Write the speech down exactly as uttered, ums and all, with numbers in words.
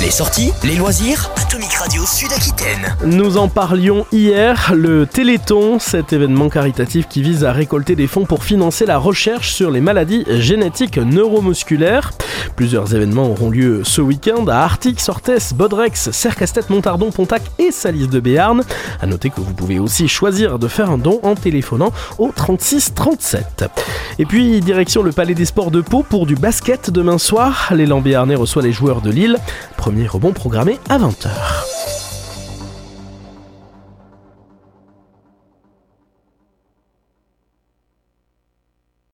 Les sorties, les loisirs, Atomic Radio Sud-Aquitaine. Nous en parlions hier, le Téléthon, cet événement caritatif qui vise à récolter des fonds pour financer la recherche sur les maladies génétiques neuromusculaires. Plusieurs événements auront lieu ce week-end à Artix, Orthès, Bodrex, Cercastet, Montardon, Pontac et Salis de Béarn. À noter que vous pouvez aussi choisir de faire un don en téléphonant au trente-six trente-sept. Et puis direction le Palais des Sports de Pau pour du basket demain soir. L'élan béarnais reçoit les joueurs de Lille. Premier rebond programmé à vingt heures.